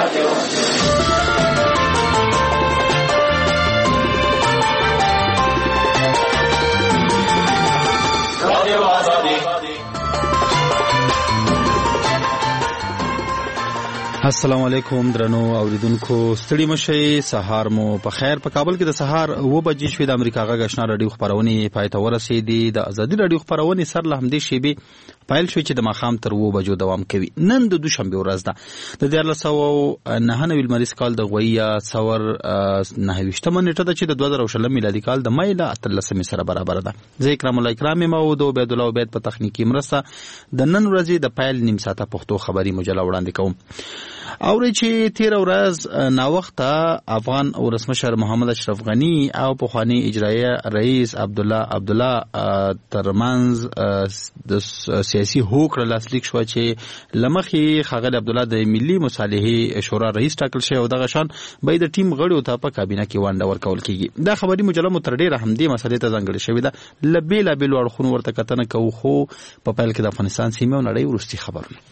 السلام علیکم درنو اوریدونکو، ستړي مشئ، سهار مو په خیر. په کابل کې د سهار 9 بجې شوې. د امریکا غږ آشنا رادیو خبرونه پای ته ورسېدې. د ازادي رادیو خبرونه سر له همدې شیبې پایل شوې چې د ماښام تر 2 بجو دوام کوي. نن د دوشنبه ورځ ده، د 1499 لمریز کال د غویا څور 29 نیټه ده چې د 2020 میلادي کال د مې له 13 سره برابر ده. زه اکرام الله اکرام ما او د عبد الله عبید په تخنیکی مرسته د نن ورځې د پایل نیم ساعته پښتو خبري مجله وړاندې کوم. اوري چې 13 ورځ نا وخته افغان ولسمشر محمد اشرف غنی او پخوانی اجرایه رئیس عبدالله ترمنځ د سیاسي هوکړه لاسلیک شو چې لمخي خغل عبدالله د ملي مصالحې شورا رئیس ټاکل شوی او دغه شان به د ټیم غړو ته په کابینه کې ونډه ورکول کیږي. دا خبري مجله متر ډیره همدې مسلې ته ځانګړې شوې ده. لبیلا بیل اړخونو ورته کتنه کوو، خو په پیل کې د افغانستان سیمه او نړۍ ورستي خبرونه.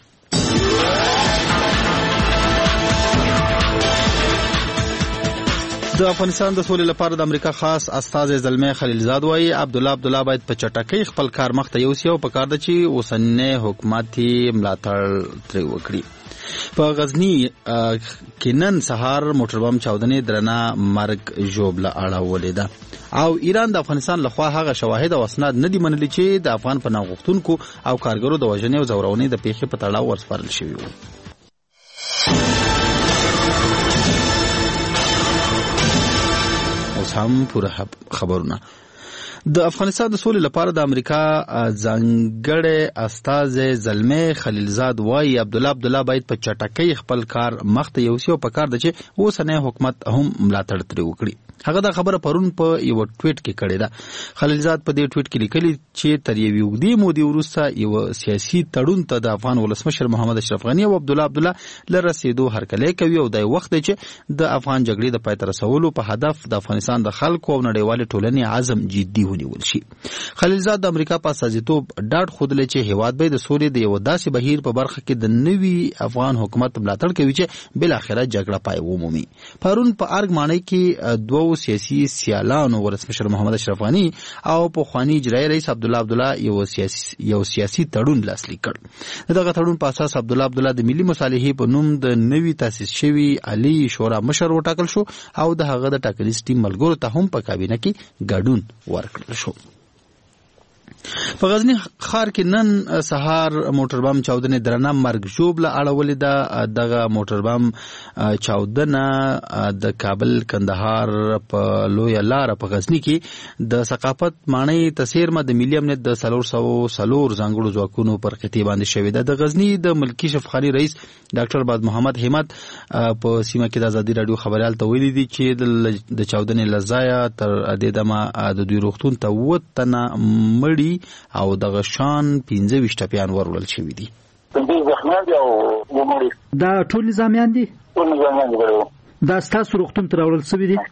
د افغانستان د سولې لپاره د امریکا خاص استازی زلمی خلیلزاد وایي عبدالله باید په چټکۍ خپل کار مخ ته یوسي او په کار ده چې اوسنی حکومت ملاتړ ترې وکړي. په غزنی کې نن سهار موټر بم چاودنې درنه مرګ ژوبله اړولې ده او ایران د افغانستان لخوا هغه شواهد او اسناد نه دي منلي چې د افغان پناه غوښتونکو او کارګرو د وژنې او ځورونې د پیښې په تړاو ورسپارل شوي وو. هم پوره خبرونه. د افغانستان د سولې لپاره د امریکا ځانګړی استازی زلمی خلیلزاد وایي عبدالله باید په چټکۍ خپل کار مخ ته یوسي او په کار ده چې اوسنی حکومت هم ملاتړ ترې وکړي. هغه دا خبره پرون په یو ټویټ کې کړې ده. خلیلزاد په دې ټویټ کې لیکلي چې تر یوې اوږدې مودې وروسته یو سیاسي تړون ته د افغان ولسمشر محمد اشرف غنی او عبدالله له رسېدو هرکلی کوي او دا وخت دی چې د افغان جګړې د پای ته رسولو په هدف د افغانستان د خلکو او نړیوالې ټولنې عزم جدي ونیول شي. خلیلزاد د امریکا په استازیتوب ډاډ ښودلی چې هیواد به د سولې د یو داسې بهیر په برخه کې د نوي افغان حکومت ملاتړ کوي چې بالاخره جګړه پای ومومي. پرون په ارګ ماڼۍ کې دوه سیاسي سیالانو ولسمشر محمد اشرف غنی او پخوانی اجرایي رئیس عبدالله یو سیاسي تړون لاسلیک کړ. دغه تړون په اساس عبدالله د ملي مصالحې په نوم د نوي تاسیس شوي عالی شورا مشر وټاکل شو او د هغه د ټاکنیز ټیم ملګرو ته هم په کابینه کې ګډون ورکړل شو. په غزنی ښار کې نن سهار موټر بم چاودنې درنه مرګ ژوبله اړولې ده. دغه موټر بم چاودنه د کابل کندهار په لویه لاره په غزنی کې د ثقافت ماڼۍ تسیرمه د ملي امنیت د 304 ځانګړو ځواکونو پر خطي باندې شوې ده. د غزنی د ملکی شفخاني رئیس ډاکټر باد محمد همت په سیمه کې د ازادي رادیو خبريال ته ویلي دي چې د چاودنې لزایا تر دې دمه د دوی روغتون ته وتنه مړي او دغه شان 15 ټپیان ورول شوي دي. دا ټول نظامیان دي؟ دا ستاسو روغتون ته راوړل شوي دي؟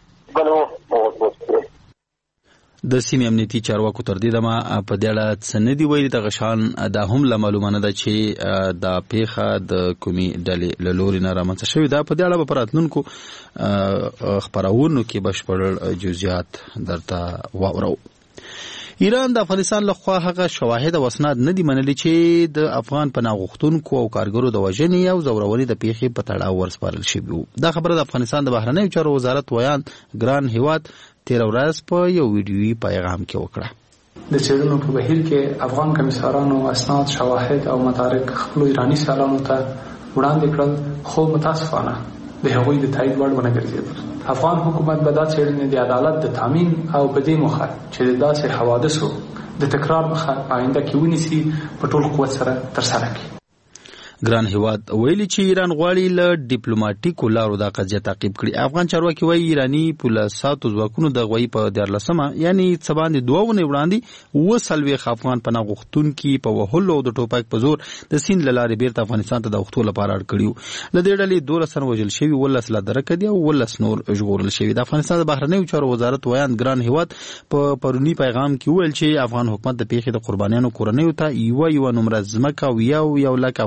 د سیمې امنیتي چارواکو تر دې دمه په دې اړه څه نه دي ویلي. دغه شان دا هم له معلومه نه ده چې دا پیښه د کومې ډلې له لوري نه رامنځته شوې ده. په دې اړه به په راتلونکو خپرونو کې بشپړ جزئیات درته واورو. ایران د افغانستان لخوا هغه شواهد او اسناد نه دي منلي چې د افغان پناه غوښتونکو او کارګرو د وژنې او ځورونې د پیښې په تړاو ورسپارل شوي وو. دا خبره د افغانستان د بهرنیو چارو وزارت ویان ګران هیواد 13 ورځ په یو ویډیویي پیغام کې وکړه. د څېړنو په بهیر کې افغان کمیسارانو اسناد، شواهد او مدارک خپلو ایراني سیالانو ته وړاندې کړل، خو متاسفانه د هغوی د تایید وړ ونه ګرځېدل. افغان حکومت به دا څېړنې د عدالت د تامین او په دې موخه چې د داسې حوادثو د تکرار مخه آینده کې ونیسي په ټول قوت سره ترسره کړي. ګران هیواد ویلي چې ایران غواړي له ډیپلوماټیکو لارو دا قضیه تعقیب کړي. افغان چارواکي وایي ایرانی پولیسو ځواکونو د غوي په 14 یعنی څه باندې 2 ونې وړاندې 40 افغان پناه غوښتونکي په وهلو او د ټوپک په زور د سیند له لارې بیرته افغانستان ته د وختو لپاره اړ کړیو. له دې ډلې 12 وژل شوي، 12 لا درک دي او 12 نور ژغورل شوي. د افغانستان د بهرنیو چارو وزارت ویان ګران هیواد په پرونی پیغام کې ویل چې افغان حکومت د پیښې د قربانیانو کورنیو ته یو نمره ځمکه او یو لک افغاني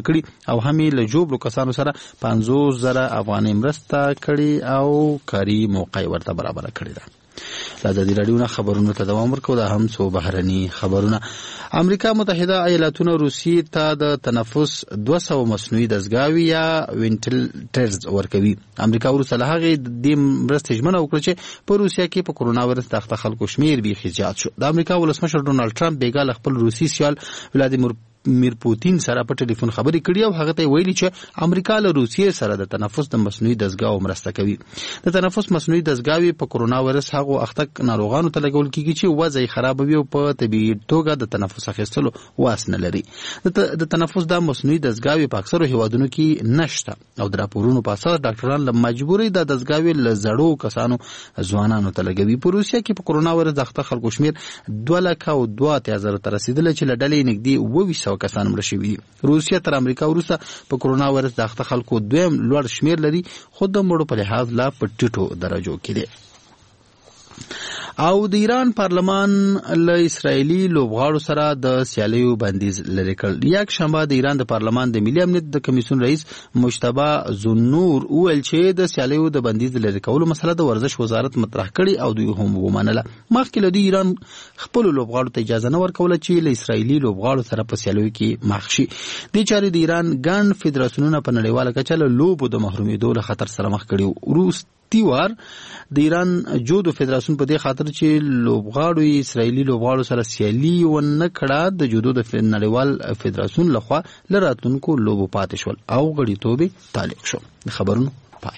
راپورونه کړي او هم له جوړو کسانو سره 50,000 افغانۍ مرسته کړي او کاري موقع ورته برابر کړي ده. ازادي راډیو نه خبرونه ته دوام ورکوي. دا هم څو بهرني خبرونه. امریکا متحده ایالاتونه روسیې ته د تنفس 200 مصنوعي دستګاوې یا وینټیلیټرز ورکوي. امریکا وروسته له هغې د مرستې ژمنه وکړه چې په روسیه کې په کرونا وایرس د اخته خلکو شمیر بیخي زیات شو. د امریکا ولسمشر ډونالډ ټرمپ بیګا له خپل روسي سیال ولادیمیر پوتین سره په ټلیفون خبرې کړي او هغه ته ویلي چې امریکا له روسیې سره د تنفس د مصنوعي دستګاو مرسته کوي. د تنفس مصنوعي دستګاوې په کرونا وایرس هغو اخته ناروغانو ته لګول کیږي چې وضع یې خرابوي او په طبیعي توګه د تنفس اخیستلو واس نه لري. د تنفس د مصنوعي دستګاوې په اکثرو هیوادونو کې نشته او د راپورونو په اساس ډاکټران له مجبوري د دستګاوې له زړو کسانو ځوانانو ته لګوي. په روسیه کې په کرونا وایرس د اخته خلکو شمیر 2,02,000 ته رسیدلی چې له ډلې نږدې 200 کسان مړه شوي. روسیه تر امریکا وروسته په کرونا وایرس د اخته خلکو دویم لوړ شمیر لري خو د مړو په لحاظ لا په ټیټو درجو کې دی. او د ایران پارلمان له اسرائیلي لوبغاړو سره د سیالیو بندیز لرې کړ. یک شنبه د ایران د پارلمان د ملي امنیت د کمیسیون رئیس مجتبی زنور وویل چې د سیالیو د بندیز لرې کولو مسله د ورزش وزارت مطرح کړي او دوی هم ومنله. مخکې له دې ایران خپل لوبغاړو ته اجازه نه ورکوله چې له اسرائیلي لوبغاړو سره په سیالیو کې مخ شي. دې چارې د ایران ګڼ فدراسیونونه په نړیواله کچه له لوبو د محرومېدو له خطر سره مخ کړي. تیوار د ایران جودو فدراسیون په دې خاطر چې لوبغاړو اسرائیلي لوبغاړو سره سیالي ونه کړه د جودو د نړیوال فدراسیون لخوا لراتونکو لوبو پاتې شول او غړیتوب تعلیق شو. خبرونه پای.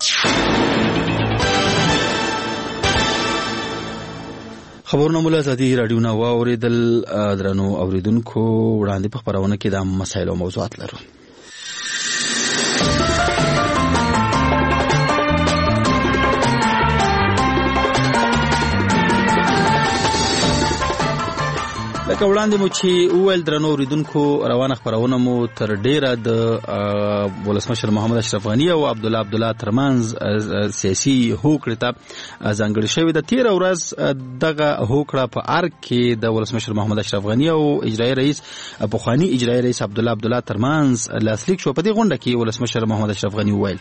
خبرونه مولا ازادي راډیو نه واوریدل. درنو اوریدونکو وړاندې په خبرونه کې د مسایل او موضوعات لرو. لکه وړاندې مو چې وویل درنو اوریدونکو روانه خبرونه مو تر ډیره د ولسمشر محمد اشرف غنی او عبدالله ترمنځ سیاسي هوکړې ته ځانګړې شوې ده. 13 ورځ دغه هوکړه په ارګ کې د ولسمشر محمد اشرف غنی او اجرایي رئیس پخوانی اجرایي رئیس عبدالله ترمنځ لاسلیک شو. په دې غونډه کې ولسمشر محمد اشرف غنی وویل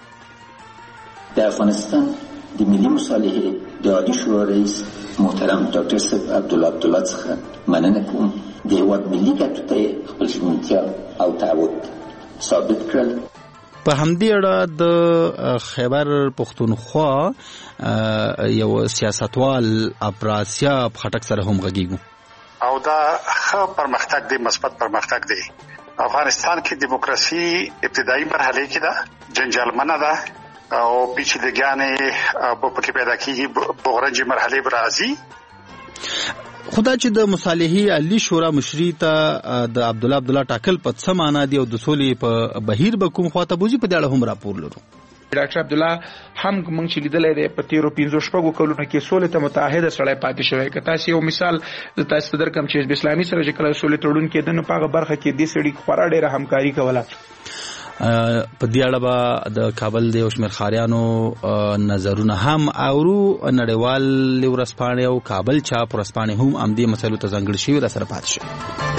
د افغانستان د ملي مصالحې د عالی شورا رئیس محترم ډاکټر صاحب عبدالله څخه مننه کوم. د هیواد ملي ګټو ته خپل ژمنتیا او تعهد ثابت کړل. په همدې اړه د خیبر پښتونخوا یو سیاستوال افراسیاب خټک سره هم غږیږو او دا ښه پرمختګ دی، مثبت پرمختګ دی. افغانستان کې دیموکراسي ابتدایي مرحله کې ده، جنجالمنه ده او پیچیدګیانې په پکې پیدا کیږي. بغرنجي مرحله به راځي. خدا چې د مصالحې عالی شورا مشري ته د عبدالله ټاکل په څه معنا دی او د سولې په بهیر به کوم خواته بوزي، په دې اړه هم راپور لرو. ډاکټر عبدالله هم موږ چې لیدلې ده په 13-15 کلونو کې سولې ته متعهد سړی پاتې شوی. که تاسو یو مثال تاسو درکم چې اسلامي سره چې کله سولې تړون کېدنه په هغه برخه کې د سړي خورا ډېره همکاري کوله. په دې اړه به د کابل د یو شمېر ښاریانو نظرونه هم اورو. نړیوال ورځپاڼې او کابل چاپ ورځپاڼې هم همدې مسایلو ته ځانګړې شوي را سره پاتې شوي.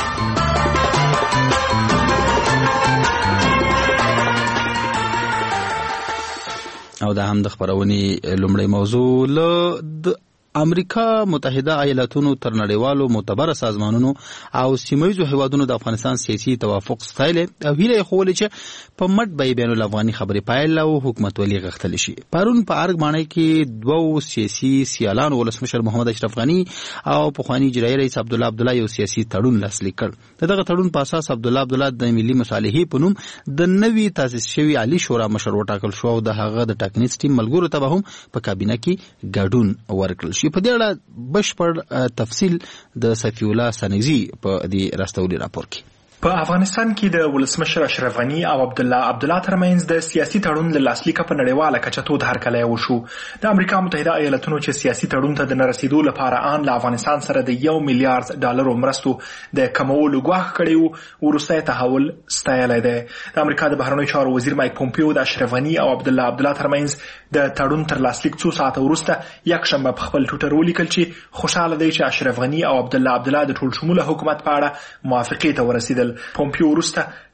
او دا هم د خبرونې لومړی موضوع. له امریکا متحده ایالاتونو تر نړیوالو معتبر سازمانونو او سیمه‌ییزو هیوادونو د افغانستان سیاسي توافق ستایل او هیله خولې چې په مټ به بین الافغاني خبرې پایل او حکومت ولي غختل شي. پرون په ارګ باندې کې دوه سیاسي سیالان ولسمشر محمد اشرف غنی او پخوانی اجرایي رئیس عبدالله یو سیاسي تړون لاسلیک کړ. دغه تړون په اساس عبدالله د ملي مصالحې په نوم د نوي تاسیس شوی عالی شورا مشر وټاکل شو او د هغه د ټاکنیز ټیم ملګرو ته هم په کابینه کې ګډون ورکړل. په دې اړه بشپړ تفصیل د صفی الله سنگزی په دې راستولي راپور کې. په افغانستان کې د ولسمشر اشرف غنی او عبدالله ترمنځ د سیاسي تړون له لاسلیک په نړیواله کچه تود هرکلی وشو. د امریکا متحده ایالاتونو چې سیاسي تړون ته د نرسیدو لپاره آن له افغانستان سره د $1 میلیارډ مرستو د کمولو ګواښ کړی و، وروستی تحول ستایلی دی. د امریکا د بهرنیو چارو وزیر مایک پومپیو د اشرف غنی او عبدالله ترمنځ د تړون تر لاسلیک څو ساعته وروسته یکشنبه په خپل ټویټر ولیکل چې خوشاله دی چې اشرف غنی او عبدالله د ټول شموله حکومت په اړه موافقې ته ورسیدل. پومپیو وروسته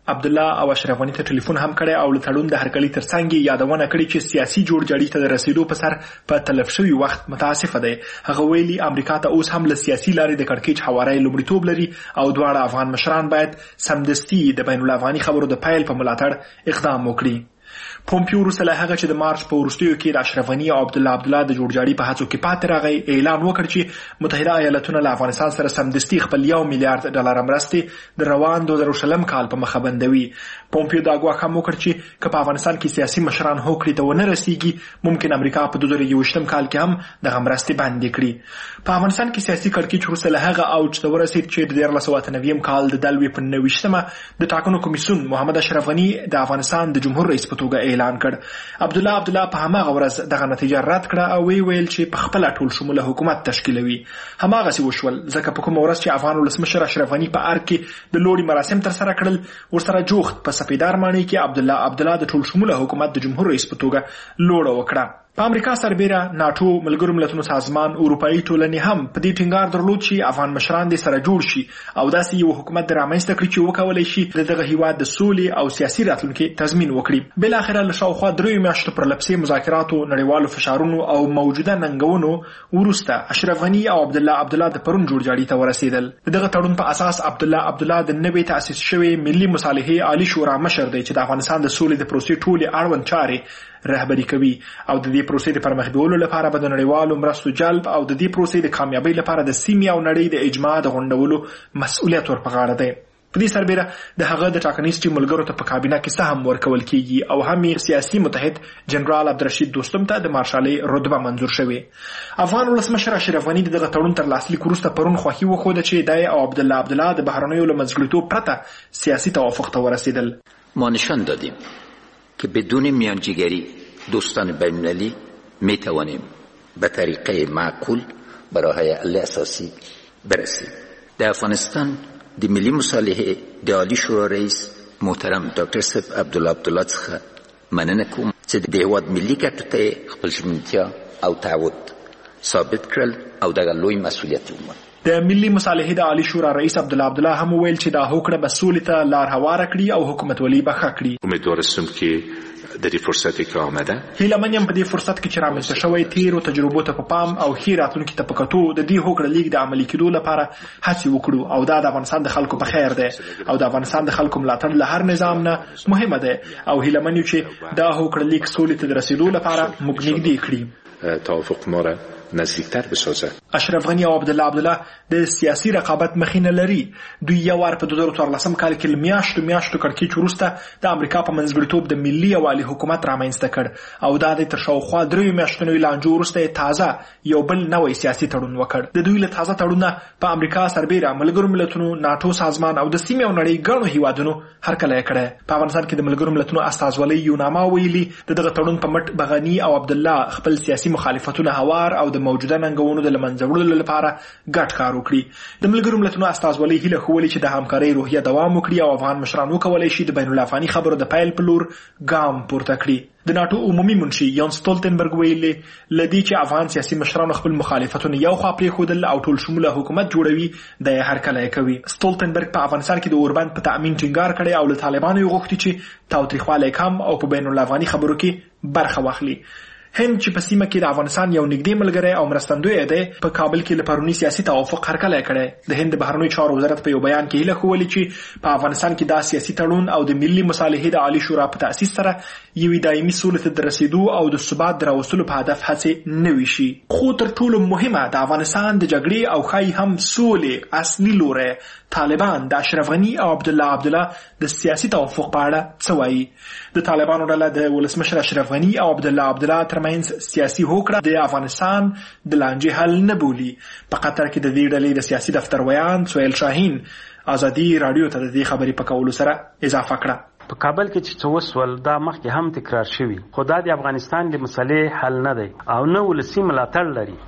عبدالله او اشرف غنی ته ټلیفون هم کړی او له تړون د هرکلي ترڅنګ یادونه کړې چې سیاسي جوړجاړي ته د رسیدو په سر په تلف شوي وخت متاسفه دی. هغه ویلي امریکا ته اوس هم له سیاسي لارې د کړکېچ هواری لومړیتوب لري او دواړه افغان مشران باید سمدستي د بین الافغاني خبرو د پیل په ملاتړ اقدام وکړي. پومپیو وروسته له هغه چې د مارچ په وروستیو کې د اشرف غنی او عبدالله د جوړجاړي په هڅو کې پاتې راغی، اعلان وکړ چې متحده ایالاتونه له افغانستان سره سمدستي خپل $1 میلیارډ مرستې د روان 2020 کال په مخه بندوي. پومپیو دا ګواښ هم وکړ چې که په افغانستان کې سیاسي مشران هوکړې ته ونه رسیږي، ممکن امریکا په 2021 کال کې هم دغه مرستې بندې کړي. په افغانستان کې سیاسي کړکېچ وروسته له هغه اوج ته ورسېد چې د 1998 کال د دلوي په 29مه د ټاکنو کمیسیون محمد اشرف غنی د افغانستان د جمهور رئیس په توګه اعلان کړ. عبدالله په هماغه ورځ دغه نتیجه رد کړه او ویل چې په خپل ټول شموله حکومت تشکیلوي. هماغه سی وشول ځکه په کوم ورځ چې افغان ولسمشر اشرف غنی په ارګ کې د لوړي مراسم تر سره کړل، ورسره جوخت په سپیدار ماڼۍ کې عبدالله د ټول شموله حکومت د جمهور رئیس په توګه لوړه وکړه. په امریکا سربیره ناتو، ملګرو ملتونو سازمان، اروپایي ټولنې هم په دې ټینګار درلود چې افغان مشران دې سره جوړ شي او داسې یو حکومت رامنځته کړي چې وکولای شي دغه هیواد د سولې او سیاسي راتلونکي تضمین وکړي. بلاخره له شاوخوا 3 میاشتو پر لپسې مذاکراتو، نړیوالو فشارونو او موجوده ننګونو وروسته اشرف غنی او عبدالله د پرون جوړجاړي ته ورسېدل. دغه تړون په اساس عبدالله د نوې تأسیس شوی ملي مصالحې عالی شورا مشر دی چې د افغانستان د سولې د پروسې ټولې اړوند چارې رهبري کوي او د دې پروسې د پرمخ بیولو لپاره به د نړیوالو مرستو جلب او د دې پروسې د کامیابی لپاره د سیمې او نړۍ د اجماع د غونډولو مسؤلیت ور په غاړه دی. په دې سربیره د هغه د ټاکنیز ټیم ملګرو ته په کابینه کې سهم ورکول کیږي او هم سیاسي متحد جنرال عبدالرشید دوستم ته د مارشالۍ رتبه منظور شوې. افغان ولسمشر اشرف غنی دغه تړون تر لاسلیک وروسته پرون خوښي وښوده چې دی او عبدالله د بهرنیو له منځګړیتوب پرته سیاسي توافق ته ورسېدل. ما نشان دادیم که بدون میانجیگری دوستان بین‌المللی می توانیم به طریقه معقول به راه حل اساسی برسیم. در افغانستان د ملی مصالحه د عالی شورا رئیس محترم دکتر صاحب عبدالله څخه مننه کوم چې د هیواد ملي ګټو ته خپل ژمنتیا او تعهد ثابت کړل او دغه لوی مسؤلیت ومنل. د ملي مصالحې د عالی شورا رئیس عبدالله هم ویل چې دا هوکړه به سولې ته لار هواره کړي او حکومتولي به ښه کړي. امیدوار هستم که در این فرصتی که آمده هیله من یم په دې فرصت کې چې رامنځته شوی تیرو تجربو ته په پام او ښې راتلونکي ته په کتو د دې هوکړه لیک د عملي کېدو لپاره هڅې وکړو او دا د افغانستان د خلکو په خیر دی او د افغانستان د خلکو ملاتړ له هر نظام نه مهمه دی او هیله من یو چې دا هوکړه لیک سولې ته د رسیدو لپاره موږ نږدې کړي، توافق ما را نزدیکتر بسازه. اشرف غنی او عبدالله د سیاسي رقابت مخینه لري. دوی یو وار په 2014 کال کې میاشتو کړکېچ وروسته د امریکا په منځګړیتوب د ملي یووالي حکومت رامنځته کړ او دا د تر شاوخوا 3 میاشتو لانجو وروسته تازه یو بل نوې سیاسي تړون وکړ. د دوی له تازه تړونه په امریکا سربیره ملګرو ملتونو، ناتو سازمان او د سیمې او نړۍ ګڼو هیوادونو هرکلی کړی. په افغانستان کې د ملګرو ملتونو استازولۍ یو نامه ویلي دغه تړون په مټ بغنی او عبدالله خپل سیاسي مخالفتونه هوار او د موجوده ننګونو د لمنځه وړلو لپاره ګډ کار وکړي. د ملګرو ملتونو استازولۍ هیله ښوولې چې د همکارۍ روحیه دوام وکړي او افغان مشران وکولای شي د بین الافغاني خبرو د پیل په لور ګام پورته کړي. د ناتو عمومي منشي یان ستولتنبرګ ویلي لدی چې افغان سیاسي مشران خپل مخالفتونه یو خوا پرېښودل او ټول شموله حکومت جوړوي د هرکلی کوي. ستولتنبرګ په افغانستان کې د اوربند په تأمین ټینګار کړی او له طالبانو یې غوښتي چې تاوتریخوالی کم او په بین الافغاني خبرو کې برخه واخلي. هند چې په سیمه کې د افغانستان یو نږدې ملګری او مرستندوی دی په کابل کې له پرونی سیاسي توافق هرکلی کړی. د هند بهرنیو چارو وزارت په یو بیان کې هیله ښوولې چې په افغانستان کې دا سیاسي تړون او د ملي مصالحې د عالی شورا په تأسیس سره یوې دایمي سولې ته د رسیدو او د ثبات د راوستلو په هدف هڅې نه وي شي. خو تر ټولو مهمه د افغانستان د جګړې او ښایي هم سولې اصلي لوری طالبان د اشرف غنی او عبدالله د سیاسي توافق په اړه څه وایي. د طالبانو ډله د ولسمشر اشرف غنی او عبدالله ترمنځ سیاسي هوکړه د افغانستان د لانجې حل نه بولي. په قطر کې د دې ډلې د سیاسي دفتر ویان سهیل شاهین ازادي رادیو ته د دې خبرې په کولو سره اضافه کړه. په کابل کې چې څه وسول دا مخکې هم تکرار شوي، خو دا د افغانستان د مسلې حل نه دی او نه ولسي ملاتړ لري.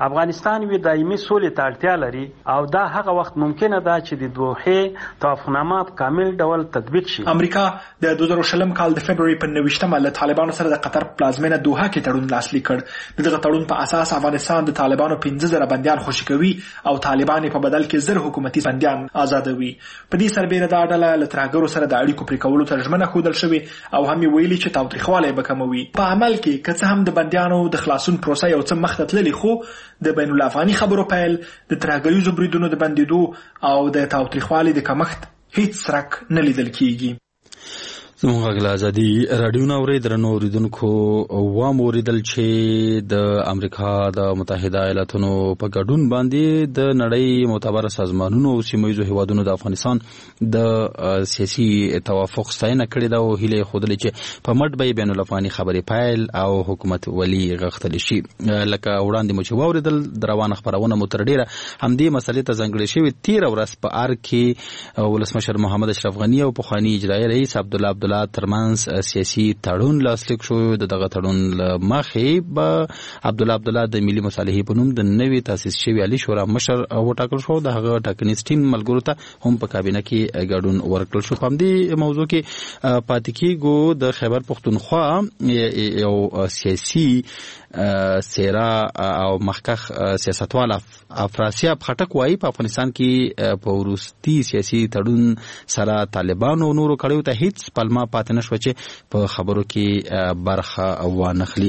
افغانستان وی دایمي سولې ته اړتیا لري او دا هغه وخت ممکنه ده چې د دوحې توافقنامه په کامل ډول تطبیق شي. امریکا د 2020 کال د فبراير په 29مه له طالبانو سره د قطر پلازمینه دوحه کې تړون لاسلیک کړ. دغه تړون په اساس افغانستان د طالبانو 15,000 بندیان خوشي کوي او طالبان په بدل کې 1000 حکومتي بندیان آزادوي. په دې سربېره دا ډله له ترهګرو سره د اړیکو پرې کولو ته ژمنه ښودل شوې او هم ویلي چې تاوتریخوالی به کموي. په عمل کې که څه هم د بندیانو د خلاصون پروسه یو څه مخته تللې، خو د بین الافغاني خبرو پیل، د ترهګریزو بریدونو د بندېدو او د تاوتریخوالي د کمښت هیڅ څرک نه لیدل کیږي. زموږ غږ له ازادي راډیو نه اورئ. درنو اوریدونکو، وام اوریدل چې د امریکا د متحده ایالاتونو په ګډون باندې د نړۍ معتبره سازمانونو او سیمه ییزو هیوادونو د افغانستان د سیاسي توافق ستاینه کړې ده او هیله یې ښودلې چې په مټ به بین الافغاني خبرې پیل او حکومت ولي غښتلی شي. لکه وړاندې مو چې واورېدل، د روانه خپرونه مو تر ډېره همدې مسلې ته ځانګړې شوې. تېره ورځ په ارګ کې ولسمشر محمد اشرف غني او پخواني اجرایي رئیس عبدالله عبدالله ترمنځ سیاسي تړون لاسلیک شو. دغه تړون له مخې به عبدالله عبدالله د ملي مصالحې په نوم د نوې تاسیس شوي عالي شورا مشر وټاکل شو. د هغه ټاکنیز ټیم ملګرو ته هم په کابینه کې ګډون ورکړل شو. په همدې موضوع کې پاتې کېږو. د خیبر پښتونخوا یو سیاسي څیره او مخکښ سیاستوال افراسیاب خټک وایي په افغانستان کې په وروستي سیاسي تړون سره طالبانو او نورو کړیو ته هیڅ پلمه پاتې نشوه چې په خبرو کې برخه وانخلي.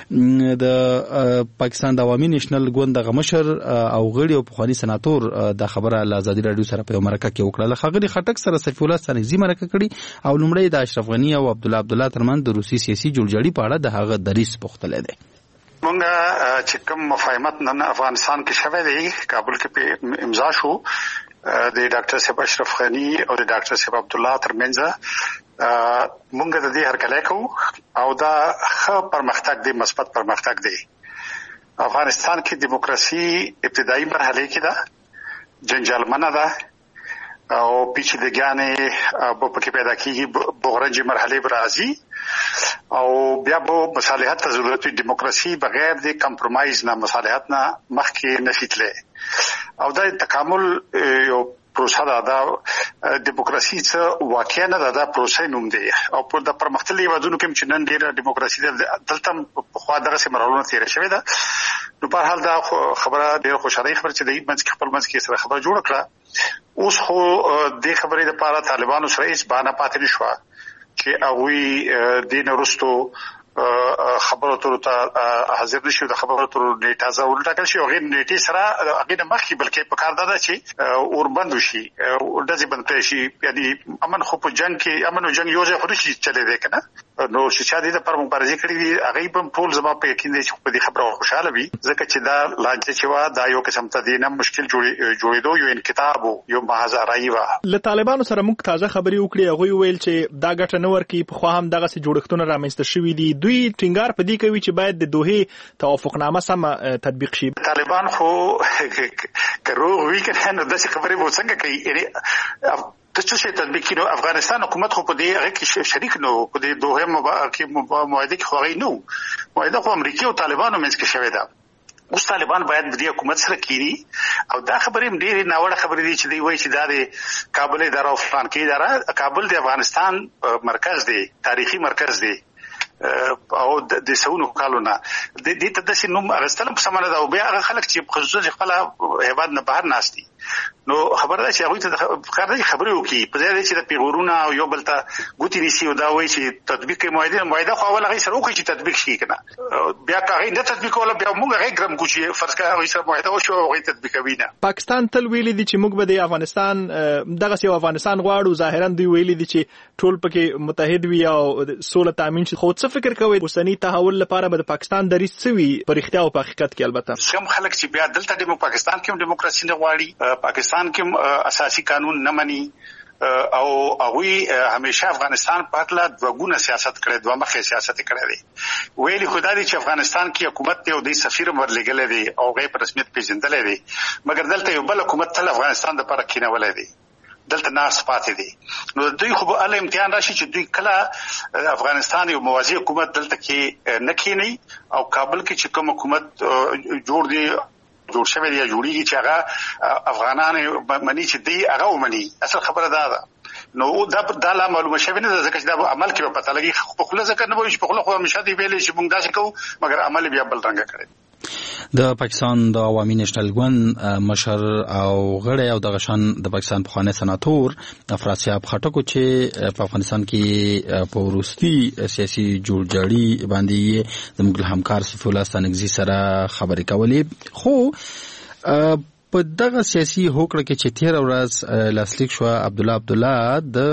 د پاکستان د عوامي نیشنل ګوند دغه مشر او غړي او پخواني سناتور د خبره له ازادي راډیو سره په مرکه کې وکړه. له ښاغلي خټک سره صفي الله ستانکزي مرکه کړي او لومړی د اشرف غني او عبدالله عبدالله ترمنځ د روسي سیاسي جوړجاړي په اړه د هغه دریځ پوښتلی دی. مونږ چې کوم مفاهمت نن افغانستان کې شوی دی، کابل کې په امضا شو د ډاکټر صاحب اشرف غني او د ډاکټر صاحب عبدالله ترمنځ، مونږ د دې هرکلی کوو او دا ښه پرمختګ دی، مثبت پرمختګ دی. افغانستان کې دیموکراسي ابتدایي مرحله کې ده، جنجالمنه ده او پیچیدګیانې به پکې پیدا کېږي، بغرنجې مرحلې به راځي او بیا به مصالحت ته ضرورت وي. دیموکراسي بغیر د کمپرومایز نه، مصالحت نه مخکې نشي تللی او دا تکامل یو پروسه ده. دا دیموکراسي څه واقعا نه ده، دا پروسه نوم دی او په د پرمختللي هیوادونو کې چې نن ډېره دیموکراسي ده، دلته پخوا دغسې مرحلونه تېره شوې ده. نو په هر حال دا خبره ډېره خوشحالۍ خبره چې د منځ کې خپل منځ کې سره خبره جوړه کړه. اوس خو دې خبرې لپاره طالبانو سره هیڅ بهانه پاتې نه شوه چې هغوی دې نه وروستو خبرو اترو ته حاضر نشي. د خبرو اترو نیټه ځه وټاکل شي او هغې نیټې سره هغې نه مخکې بلکې پکار دا ده چې اوربند وشي، ډزې بند کړی شي. یعنې امن خو په جنګ کې، امن او جنګ یو ځای خو نشي چلېدی که نه، نو چې چا دې دپاره مبارزې کړې دي هغوی به ټول زما په یقین دی چې په دې خبره خوشحاله وي، ځکه چې دا لانجه چې وه دا یو قسم ته دې نه مشکل جوړېدو، یو انقطاع و، یو محض ارایي وه. له طالبانو سره موږ تازه خبرې وکړې، هغوی وویل چې دا ګټه نه ورکوي، پخوا هم دغسې جوړښتونه رامنځته شوي دي. دوی ټینګار په دې کوي چې باید د دوحې توافقنامه سمه تطبیق شي. طالبان خو که روغ وي که نه، نو داسې خبرې به څنګه کوي؟ ته څه شی تطبیق کړي؟ نو افغانستان حکومت خو په دې هغه کې شریک نه و، په دې دوحې معاهده کې خو هغوی نه و. معاهده خو امریکې او طالبانو منځ کې شوې ده. اوس طالبان باید د دې حکومت سره کینی او دا خبرې هم ډېرې ناوړه خبرې دي چې دوی وایي چې دا د کابل اداره او فلانکې اداره. کابل د افغانستان مرکز دی، تاریخي مرکز دی او د سونو کالو نه دې ته داسې نوم اخیستل په سمه نه ده. او بیا هغه خلک چې خصوصا خپله هیواد نه بهر ناست دي، نو خبره ده چې هغوی ته پکار ده چې خبرې وکړي، په ځای دی چې د پیغورونه او یو بل ته ګوتې نیسي او دا وایي چې تطبیق کوي معاهده خو اول هغوی سره وکړي چې تطبیق شي که نه. بیا که هغوی نه تطبیقوله بیا موږ هغوی ګرم کړو چې فرض کړه هغوی سره معاهده وشوه او هغوی تطبیقوي نه. پاکستان تل ویلي دي چې موږ به د افغانستان دغسې یو افغانستان غواړو. ظاهرا دوی ویلي دي چې ټول پکې متحد وي او سوله تامین شي. خو څه فکر کوئ اوسني تحول لپاره به د پاکستان دریځ څه وي په رښتیا او په حقیقت کې؟ البته کوم خلک چې بیا دلته پاکستان کې هم دیموکراسي نه غواړي، پاکستان کې اساسي قانون نه مني او هغوی همیشه افغانستان په هکله دوه ګونه سیاست کړی، دوه مخې سیاست کړی دی. ویلي خو دا دی چې افغانستان کې حکومت دی او دوی سفیر هم ورلېږلی دی او هغه په رسمیت پېژندلی دی، مګر دلته یو بل حکومت تل افغانستان دپاره کېنولی دی، دلته ناست پاتې دی. نو دوی خو به هله امتحان راشي چې دوی کله افغانستان یو موازي حکومت دلته کې نه کېنوي او کابل کې چې کوم حکومت جوړ دی جوړ شوی دی جوړیږي چې هغه افغانان مني چې دی هغه ومني. اصل خبره ده نو دا لا معلومه شوی نه ځکه چې دا عمل کې په پته لګي په خله ځکه نه وایي چې په خله خو همیشه دی ویلې چې موږ داسې کوو مګر عمل بیا بل رنګ کړی. د پاکستان د عوامي نېشنل ګوند مشر او غړی او د غشان د پاکستان پخوانی سناتور افراسیاب خټکو چې په افغانستان کې په وروستي سیاسي جوړجاړي باندې زموږ همکار صفي الله ستانکزي سره خبرې کولې خو په دغه سیاسي هوکړه کې چې 13 ورځ لاسلیک شو عبدالله عبدالله د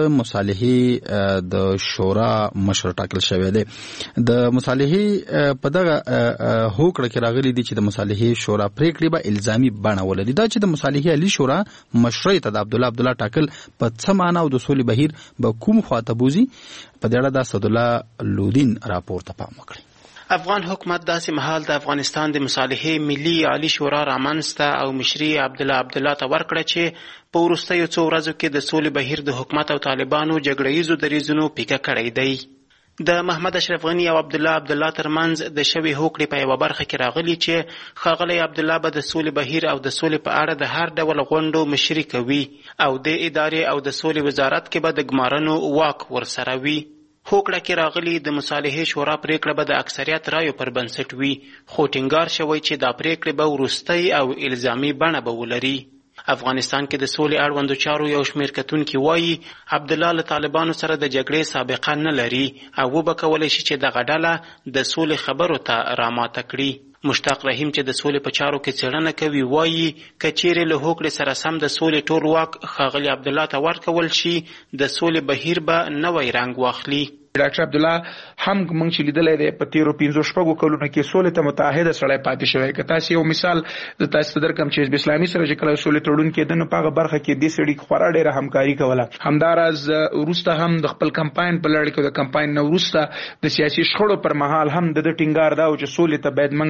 مصالحې د شورا مشر ټاکل شوی دی. د مصالحې په دغه هوکړه کې راغلي دي چې د مصالحې شورا پریکړې به الزامي بڼه ولري. دا چې د مصالحې علي شورا مشرۍ ته د عبدالله عبدالله ټاکل په څه معنا او د سولې بهیر به کوم خواته بوزي په دې اړه د اسدالله لودین راپور ته پام وکړي. افغان حکومت داسې مهال د افغانستان د مصالحې ملي عالی شورا رامنځته او مشري عبدالله عبدالله ته ورکړه چې په وروستیو څو ورځو کې د سولې بهیر د حکومت او طالبانو جګړه ییزو دریځونو پیکه کړی دی. د محمد اشرف غني او عبدالله عبدالله ترمنځ د شوې هوکړې په یوه برخه کې راغلي چې ښاغلی عبدالله به د سولې بهیر او د سولې په اړه د هر ډول غونډو مشري کوي او د ادارې او د سولې وزارت کې به د ګمارنو واک ورسره وي. هوکړه کې راغلي د مصالحې شورا پریکړه به د اکثریت رایو پر بنسټ وي خو ټینګار شوی چې دا پریکړې به وروستۍ او الزامي بڼه به ولري. افغانستان کې د سولې اړوندو چارو یو شمېر کتونکي وایي عبدالله له طالبانو سره د جګړې سابقه نه لري او وبه کولی شي چې دغه ډله د سولې خبرو ته راماته کړي. مشتاق رحیم چې د سولې په چارو کې څېړنه کوي وایي که چیرې له هوکړې سره سم د سولې ټول واک ښاغلي عبدالله ته ورکول شي د سولې بهیر به نوی رنګ واخلي. ډاکټر عبدالله هم موږ چې لیدلی دی په تیرو 15 کلونو کې سولې ته متعهده سړی پاتې شوی. که تاسو یو مثال د تاسو ته درکړم چې حزب اسلامي سره چې کله سولې تړون کېده نو په هغه برخه کې دې سړي خورا ډېره همکاري کوله. همداراز وروسته هم د خپل کمپاین په لړ کې د کمپاین نه وروسته د سیاسي شخړو پر مهال هم د ټینګار دا و چې سولې ته باید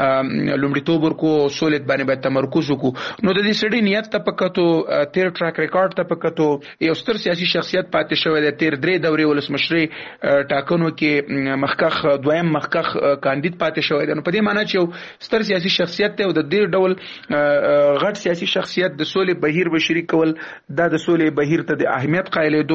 موږ لومړیتوب ورکړو او سولې باندې باید تمرکز وکړو. نو د دې سړي نیت ته په کتو تیر ټریک ریکارډ ته په کتو یو ستر سیاسي شخصیت پاتې شوی دی. تیر 3 دورې ولسمشرۍ ټاکنو کې مخکخ دویم مخکخ کاندید پاتې شوی دی. نو په دې معنی چې یو ستر سیاسي شخصیت دی او د دې ډول غټ سیاسي شخصیت د سولې بهیر به شریک کول دا د سولې بهیر ته د اهمیت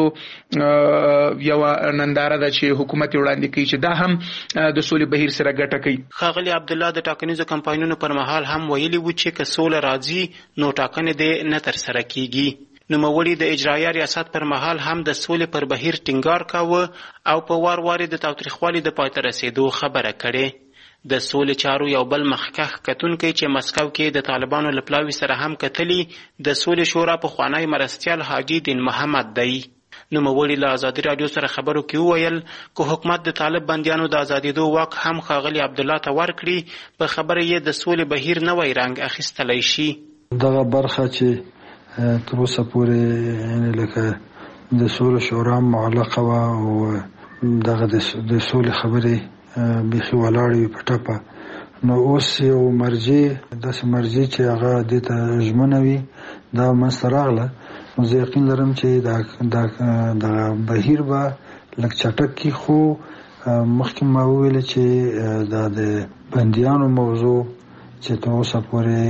قایلېدو یو ننداره ده چې حکومت وړاندې کوي چې دا هم د سولې بهیر سره ګټه کوي. ښاغلي عبدالله د ټاکنیزو کمپاینونو پر مهال هم ویلي و چې که سوله راځي نو ټاکنې دې نه ترسره کیږي. نوموړي د اجرایه ریاست پر مهال هم د سولې پر بهیر ټینګار کاوه او په وار وارې د تاوتریخوالي د پای ته رسېدو خبره کړې. د سولې چارو یو بل مخکښ کتونکی چې مسکو کې د طالبانو له پلاوي سره هم کتلي د سولې شورا پخوانی مرستیال حاجي دین محمد دی. نوموړي له ازادي راډیو سره خبرو کې وویل که حکومت د طالب بندیانو د ازادېدو واک هم ښاغلي عبدالله ته ورکړي په خبره یې د سولې بهیر نوی رنګ اخیستلی شي. دغه برخه چې تر اوسه پورې لکه د سولې شورا معلقه وه او دغه د سولې خبرې بیخي ولاړې وي په ټپه، نو اوس یو مرجع داسې مرجع چې هغه دې ته ژمنه وي دا منځته راغله. نو زه یقین لرم چې دا بهیر به لږ چټک کي. خو مخکې ما وویل چې دا د بندیانو موضوع چې تر اوسه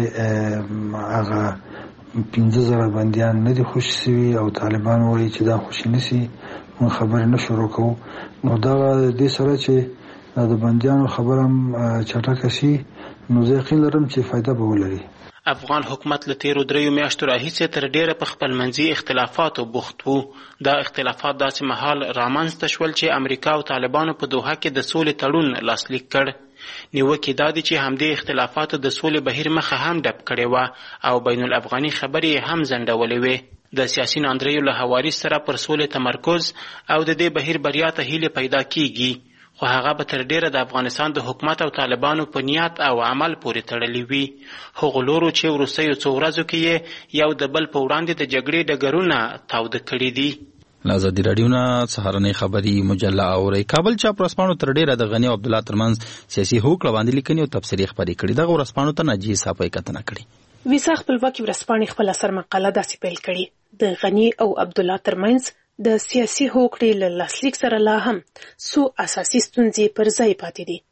پورې هغه 15,000 بندیان نه دي خوشي سوي او طالبان وایي چې دا خوشي نشي موږ خبرې نه شروع کوو. نو دغه دې سره چې د بندیانو خبره هم چټکه شي نو زه یقین لرم چې فایده به ولري. افغان حکومت له تیرو 3 میاشتو راهیسې تر ډیره په خپلمنځي اختلافاتو بوخت وو. دا اختلافات داسې مهال رامنځته شول چې امریکا او طالبانو په دوحه کې د سولې تړون لاسلیک کړ. نیوکې دا دي چې همدې اختلافاتو د سولې بهیر مخه هم ډب کړې وه او بین الافغاني خبرې هم ځنډولې وې. د سیاسي ناندریو له حوارث سره پر سولې تمرکز او د دې بهیر بریا ته هیلې پیدا کیږي، خو هغه به تر ډیره د افغانستان د حکومت او طالبانو په نیت او عمل پورې تړلې وي. هغو لورو چې وروستیو څو ورځو کې یې یو د بل په وړاندې د جګړې ډګرونه تاوده کړي دي. ازادي راډیو نه سهارنۍ خبري مجله اوري. کابل چاپ ورځپاڼو تر ډیره د غنی او عبدالله ترمنځ سیاسي هوکړه باندې لیکنې او تبصرې خپرې کړي. دغه ورځپاڼو ته ناجیه صافی کتنه کړې. ویسا خپلواکي ورځپاڼې خپل اثر مقاله داسې پیل کړي: د غنی او عبدالله ترمنځ د سیاسي هوکړې له لاسلیک سره لا هم څو اساسي ستونزې پر ځای پاتې دي.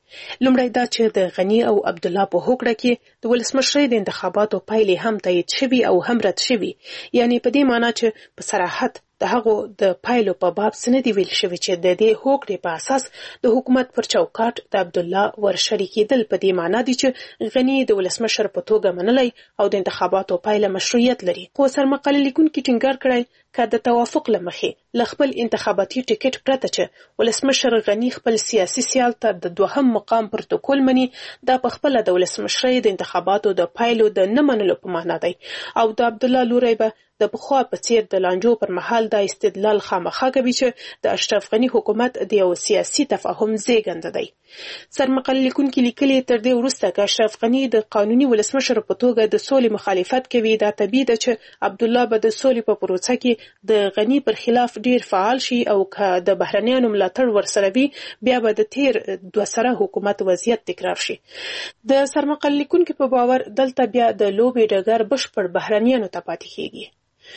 لومړی دا چې د غنی او عبد الله په هوکړه کې د ولسمشرۍ د انتخاباتو پایلې هم تایید شوي او هم رد شوي، یعنی په دې معنی چې په صراحت د هغو د پایلو په باب څه نه دي ویل شوي چې د دې هوکړې په اساس د حکومت پر چوکاټ د عبد الله ورشریکېدل په دې معنی دي چې غنی د ولسمشر په توګه منلی او د انتخاباتو پایله مشروعیت لري. خو سرمقاله لیکونکي ټینګار کړی که د توافق له مخې له خپل انتخاباتي ټیکټ پرته چې ولسمشر غنی خپل سیاسي سیال ته د دوهم مقام پروتوکول مني، دا په خپله د ولسمشرۍ د انتخاباتو د پایلو د نه منلو په معنا دی او د عبد الله لوری به د پخوا په څیر د لانجو پر مهال دا استدلال خامخا کوي چې د اشرف غنی حکومت د یو سیاسي تفاهم زیږنده دی. سرمقاله لیکونکي لیکلي تر دې وروسته که اشرف غنی د قانوني ولسمشر په توګه د سولې مخالفت کوي، دا طبیعي ده چې عبد الله به د سولې په پروسه کې د غنی پر خلاف ډیر فعال شي او که د بهرنیانو ملاتړ ورسره وي بیا به د تیر دوه سره حکومت وضعیت تکرار شي. د سرمقاله لیکونکي په باور دلته بیا د لوبې ډګر بشپړ بهرنیانو ته پاتې کیږي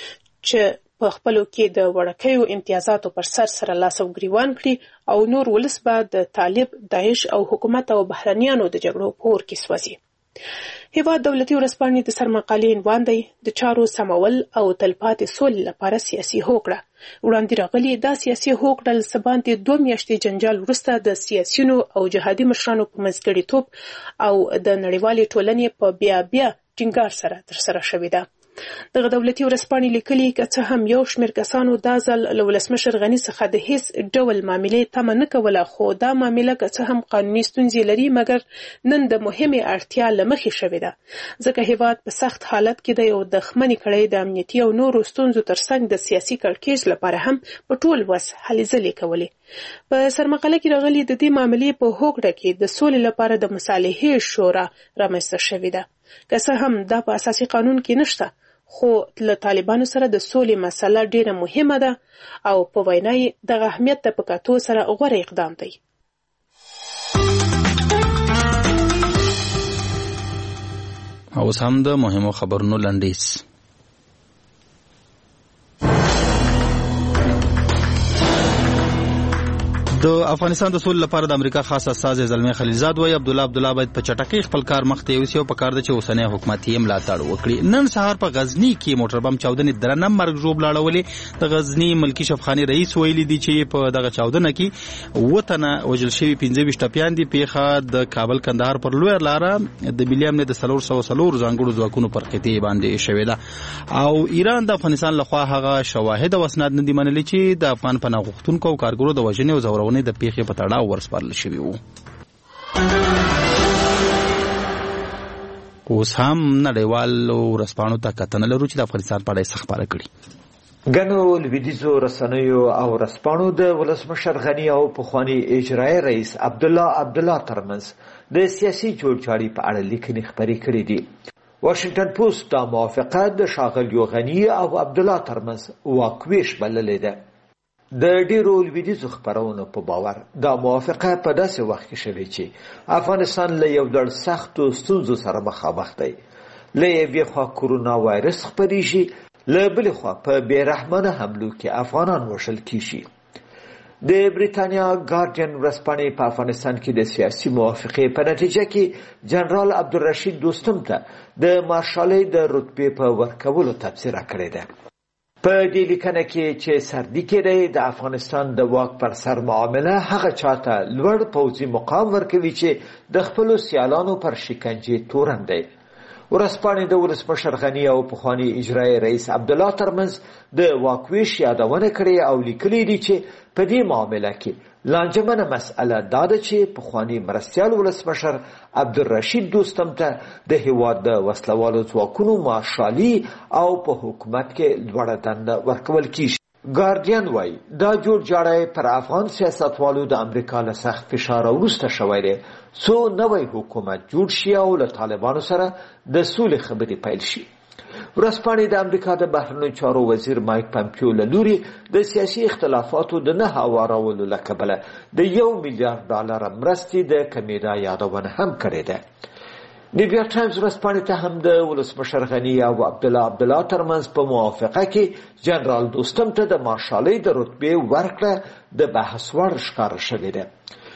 چې په خپلو کې د وړکیو امتیازاتو پر سر لاس او ګریوان کړي او نور ولس به د طالب، داعش او حکومت او بهرنیانو د جګړو په اور کې سوځي. هیواد دولتي ورځپاڼې د سرمقالې عنوان دی د چارو سمول او تلپاتې سولې لپاره سیاسي هوکړه. وړاندې راغلي دا سیاسي هوکړه له څه باندې 2 میاشتې جنجال وروسته د سیاسیونو او جهادي مشرانو په منځګړیتوب او د نړیوالې ټولنې په بیا ټینګار سره ترسره شوې ده. دغه دولتي ورځپاڼې لیکلي که څه هم یو شمېر کسانو دا ځل له ولسمشر غني څخه د هیڅ ډول معاملې تمه نه کوله، خو دا معامله که څه هم قانوني ستونزې لري مګر نن د مهمې اړتیا له مخې شوې ده، ځکه هیواد په سخت حالت کې دی او د خمنې کړۍ د امنیتي او نورو ستونزو ترڅنګ د سیاسي کړکېچ لپاره هم په ټول وس هلې ځلې کولې. په سرمقاله کې راغلي د دې معاملې په هوکړه کې د سولې لپاره د مصالحې شورا رامنځته شوې ده. که څه هم دا په اساسي قانون کې نشته، خو له طالبانو سره د سولې مسله ډیره مهمه ده او په وینا یې دغه اهمیت ته په کتو سره غوره اقدام دی. اوس هم د مهمو خبرونو لنډیز. د افغانستان د سولې لپاره د امریکا خاص استازی زلمی خلیلزاد وايي عبد الله باید په چټکۍ خپل کار مخته یوسي او په کار د چې اوسنی حکومت یې ملاتړ وکړي. نن سهار په غزنی کې موټر بم چاودنې درنه مرګ ژوب لاړولې. د غزنی ملکی شفخانی رئیس ویلي دی چې په دغه چاودنه کې وطن وجل شوی 25 ټپیان دي. پیښه د کابل کندهار پر لوی لاره د ملي امنیت د 300 ځانګړو ځواکونو پر خطې باندې شوې ده او ایران د افغانستان لخوا هغه شواهد او اسناد نه دي منلي چې د افغان پناه غوښتونکو او کارګرو د وژنې او زورونې د پیښې په تړاو ورسپارل شوي وو. اوس هم نړیوالو ورځپاڼو ته کتنه لرو چې د افغانستان په اړه څه خبره کړي. ګڼو لویدیځو رسنیو او ورځپاڼو د ولسمشر غني او پخواني اجرایي رئیس عبد الله ترمنځ د سیاسي جوړجاړي په اړه لیکنې خپرې کړې دي. واشنگټن پوسټ دا موافقه د ښاغلیو غني او عبد الله ترمنځ واکویش بللې ده. د ډیرو لویدیځو خبرونو په باور دا موافقه په داسې وخت کې شوې چې افغانستان له یو ډول سختو ستونزو سره مخامخ دی. له یوې خوا کورونا وایرس خپریږي، له بلې خوا په بېرحمانه حملو کې افغانان وژل کیږي. د بریتانیا ګارډین ورځپاڼې په افغانستان کې د سیاسي موافقې په نتیجه کې جنرال عبدالرشید دوستم ته د مارشالۍ د رتبې په ورکولو تبصره کړې ده. په دې لیکنه کې چې سردي کېدی د افغانستان د واک پر سر معامله هغه چاته لوړ پوځي مقام ورکوي چې د خپلو سیالانو پر شکنجې تورن دی. ورځپاڼې د ولسمشر غني او پخواني اجرایي رئیس عبد الله ترمنځ د واکویش یادونه کړې او لیکلي دي چې په دې معامله کې لانجمنه مسأله دا ده چې پخواني مرستیال ولسمشر عبدالرشید دوستم ته د هیواد د وسلوالو ځواکونو مارشالي او په حکومت کې لوړه دنده ورکول کیږي. ګارډین وايي دا جوړجاړی پر افغان سیاستوالو د امریکا له سخت فشار وروسته شوی دی څو نوی حکومت جوړ شي او له طالبانو سره د سولې خبرې پیل شي. ورځپاڼې د امریکا د بهرنیو چارو وزیر مایک پامپیو له لوري د سیاسي اختلافاتو د نه هوارولو له کبله د $1 میلیارډ مرستې د کمیدا یادونه هم کړې ده. نیویارک ټایمز ورځپاڼې ته هم د ولسمشر غني او عبد الله ترمنځ په موافقه کې جنرال دوستم ته د مارشالۍ د رتبې ورکړه د بحث وړ ښکاره شوې ده.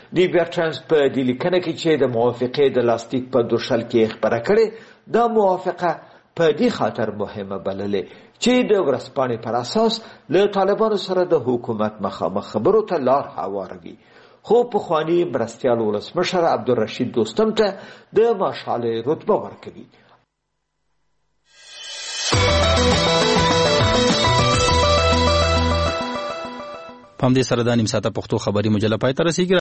دی بیرټرانز په دې لیکنه کې چې د موافقې د لاسلیک په دوشل کې خبره کړې دا موافقه په دې خاطر مهمه بللې چې د ورځپاڼې پر اساس له طالبانو سره د حکومت مخامخ خبرو ته لار هواروي خو پخوانی مرستیال ولسمشر عبدالرشید دوستم ته د مارشال رتبه ورکوي. په همدې سره د نیم ساعته پښتو خبري مجله پای ته رسیږي.